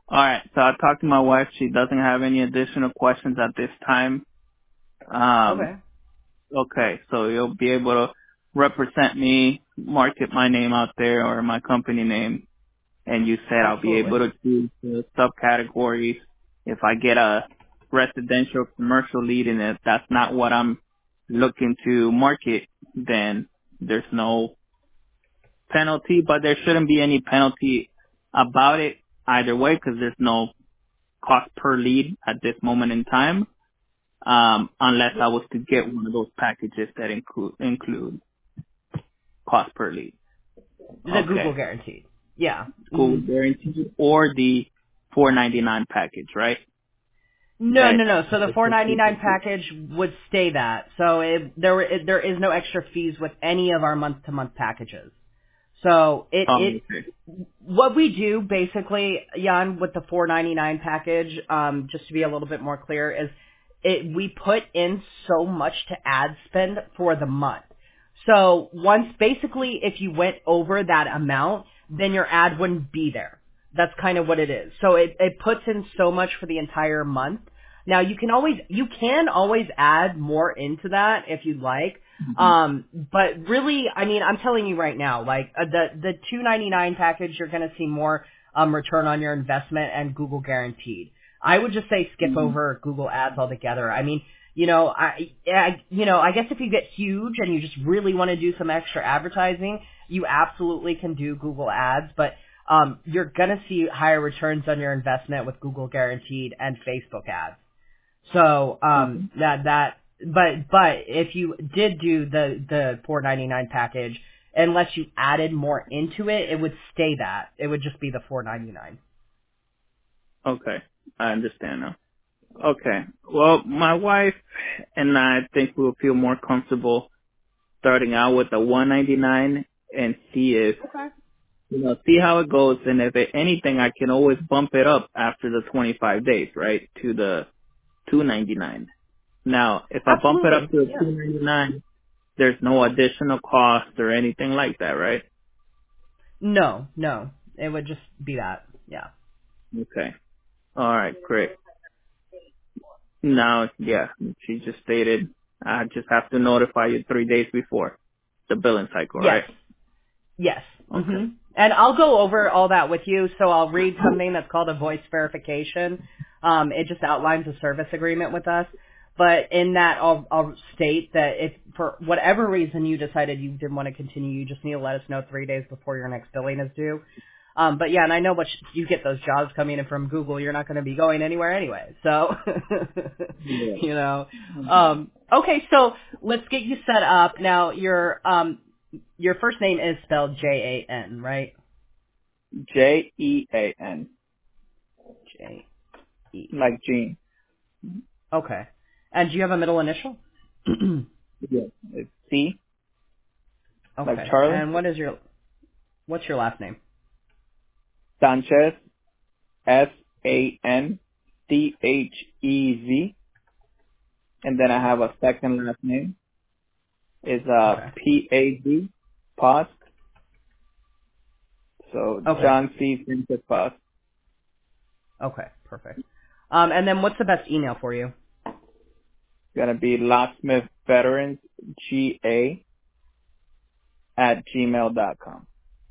All right. So I talked to my wife. She doesn't have any additional questions at this time. Okay. Okay. So you'll be able to represent me, market my name out there or my company name. And you said I'll be able Absolutely. to choose the subcategories. If I get a residential commercial lead and if that's not what I'm looking to market, then there's no penalty, but there shouldn't be any penalty about it either way because there's no cost per lead at this moment in time, unless I was to get one of those packages that include cost per lead. The Google Okay. guaranteed. Yeah. Google Guarantee or the $4.99 package, right? No, That no, no. So the $4.99 package would stay that. So there is no extra fees with any of our month-to-month packages. So okay. what we do basically, Jan, with the $4.99 package, just to be a little bit more clear, is we put in so much to ad spend for the month. So basically, if you went over that amount, then your ad wouldn't be there. That's kind of what it is. So it puts in so much for the entire month. Now you can always add more into that if you'd like. But really, I mean, I'm telling you right now, like the $2.99 package, you're going to see more return on your investment and Google guaranteed. I would just say skip over Google Ads altogether. I mean, I guess if you get huge and you just really want to do some extra advertising, you absolutely can do Google Ads, but you're going to see higher returns on your investment with Google guaranteed and Facebook ads. So but if you did do the $4.99 package, unless you added more into it, it would stay that. It would just be the $4.99. Okay. I understand now. Okay. Well, my wife and I think we'll feel more comfortable starting out with the $1.99 and see if, see how it goes. And if anything, I can always bump it up after the 25 days, right, to the $2.99. Now, if I bump it up to the $2.99, there's no additional cost or anything like that, right? No. It would just be that. Yeah. Okay. All right, great. Now, yeah, she just stated I just have to notify you 3 days before the billing cycle, right? Yes. Okay. And I'll go over all that with you. So I'll read something that's called a voice verification. It just outlines a service agreement with us. But in that, I'll state that if for whatever reason you decided you didn't want to continue, you just need to let us know 3 days before your next billing is due. But yeah, and I know you get those jobs coming in from Google, you're not going to be going anywhere anyway. So, okay, so let's get you set up. Now, your first name is spelled Jan, right? Jean. J-E. Like Jean. Okay. And do you have a middle initial? Yeah. It's C. Okay. Like Charlie. And what's your last name? Sanchez. Sanchez. And then I have a second last name. Is P-A-D. Paz. So John C. Sanchez Paz. Okay, perfect. And then what's the best email for you? Gonna be locksmithveteransga@gmail.com.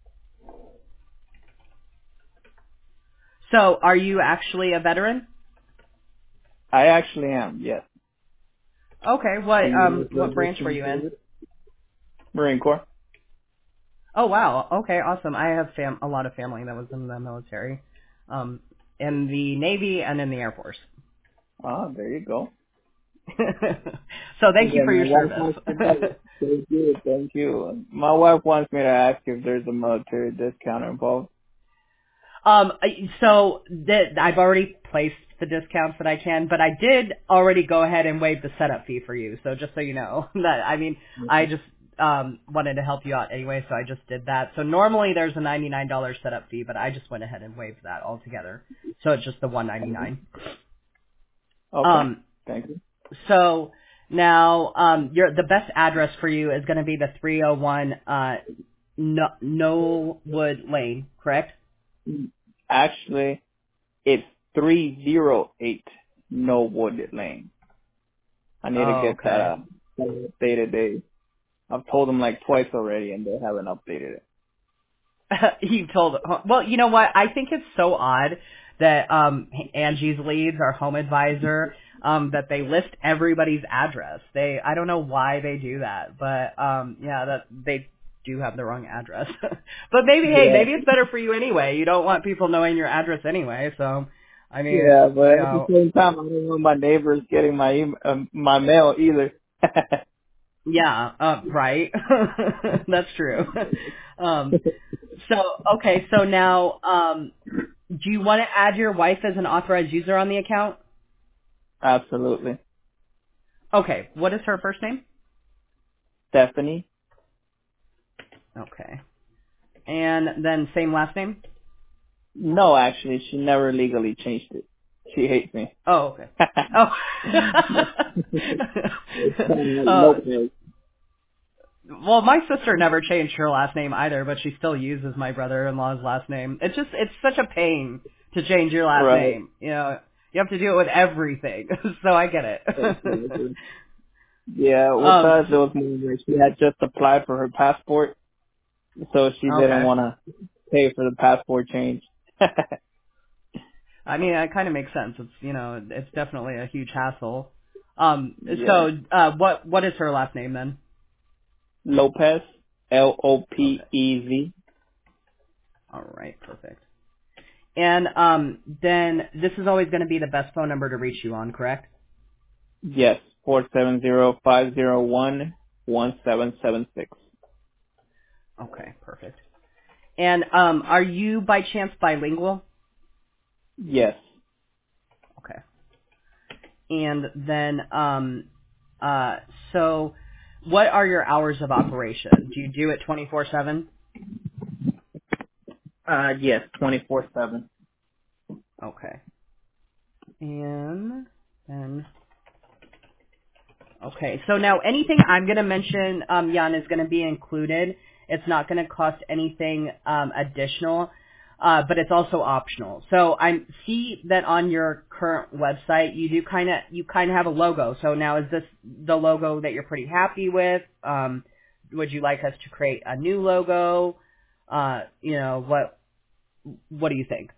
So, are you actually a veteran? I actually am, yes. Okay, what branch were you in? Marine Corps. Oh wow, okay, awesome. I have a lot of family that was in the military, in the Navy and in the Air Force. Oh, there you go. So thank you for your service. Thank you. My wife wants me to ask if there's a military discount involved. So I've already placed the discounts that I can, but I did already go ahead and waive the setup fee for you. So just so you know, I just wanted to help you out anyway, so I just did that. So normally there's a $99 setup fee, but I just went ahead and waived that altogether. So it's just the $199. Okay. Thank you. So now the best address for you is going to be the 301 Knollwood Lane, correct? Actually, It's 308 Wooded Lane. I need to Oh, get that okay. updated. I've told them like twice already, and they haven't updated it. You told, well, you know what? I think it's so odd that Angie's Leads, our home advisor, that they list everybody's address. I don't know why they do that, but yeah, that they do have the wrong address. But maybe, hey, Yeah, maybe it's better for you anyway. You don't want people knowing your address anyway, so I mean, yeah, but you at the know, same time, I don't want my neighbors getting my mail either. yeah, right. That's true. Um, so okay, so now do you want to add your wife as an authorized user on the account? Absolutely. Okay. What is her first name? Stephanie? Okay. And then same last name? No, actually, she never legally changed it. She hates me. Oh, okay. Oh. It's kind of like uh, Lopez. well, my sister never changed her last name either, but she still uses my brother-in-law's last name. It's such a pain to change your last Right. name. You know, you have to do it with everything. So I get it. Exactly. Yeah, with um, us, it was more like she had just applied for her passport, so she didn't okay. want to pay for the passport change. I mean, it kind of makes sense. It's, you know, it's definitely a huge hassle. Yeah. So, what is her last name then? Lopez, Okay. Lopez. All right. Perfect. And, then this is always going to be the best phone number to reach you on, correct? Yes, 470-501-1776. Okay. Perfect. And, are you by chance bilingual? Yes, Okay. And then, so what are your hours of operation? Do you do it 24/7? yes, 24/7. Okay. And then okay, so now anything I'm going to mention, Jan, is going to be included. It's not going to cost anything additional, but it's also optional. So I see that on your current website, you kind of have a logo. So now is this the logo that you're pretty happy with? Would you like us to create a new logo? You know, what do you think?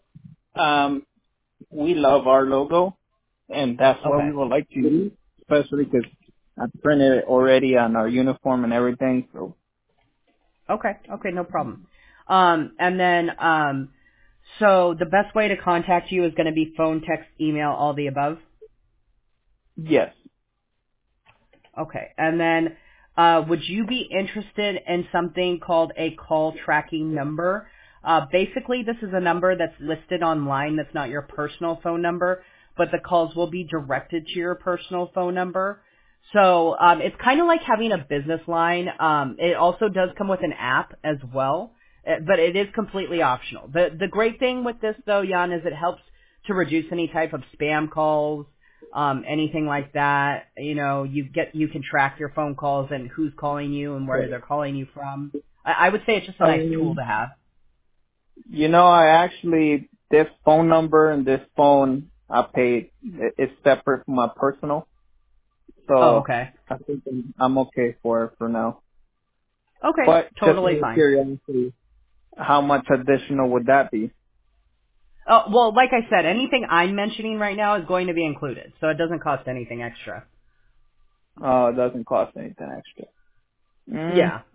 We love our logo, and that's what we Okay. would like to use, especially because I printed it already on our uniform and everything. So Okay. Okay, no problem. And then, so the best way to contact you is going to be phone, text, email, all the above. yes, Okay. And then, would you be interested in something called a call tracking number? Basically, this is a number that's listed online that's not your personal phone number, but the calls will be directed to your personal phone number. So it's kind of like having a business line. It also does come with an app as well, but it is completely optional. The great thing with this, though, Jan, is it helps to reduce any type of spam calls, anything like that. You know, you can track your phone calls and who's calling you and where they're calling you from. I would say it's just a nice tool um, to have. I actually this phone number and this phone I paid is separate from my personal, Oh, so okay. I think I'm okay for it for now. Okay, But just out totally of fine. curiosity, how much additional would that be? Oh, well, like I said, anything I'm mentioning right now is going to be included, so it doesn't cost anything extra. It doesn't cost anything extra. Mm, Yeah.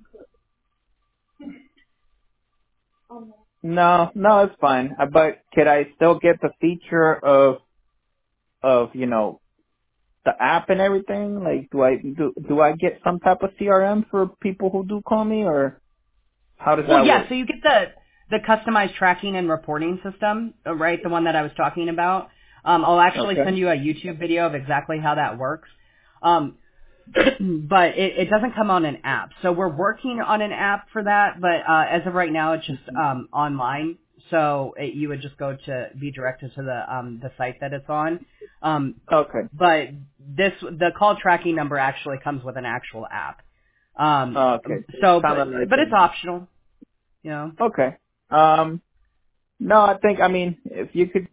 no, it's fine. But could I still get the feature of the app and everything? Like, do I get some type of CRM for people who do call me, or how does Well, that yeah, work? so you get the customized tracking and reporting system, right? The one that I was talking about. I'll actually Okay. send you a YouTube video of exactly how that works. Um, but it doesn't come on an app. So we're working on an app for that, but as of right now, it's just online. So you would just go to be directed to the site that it's on. Okay. But the call tracking number actually comes with an actual app. Okay. So, Kind of like but it's optional, you know. okay. No, I think if you could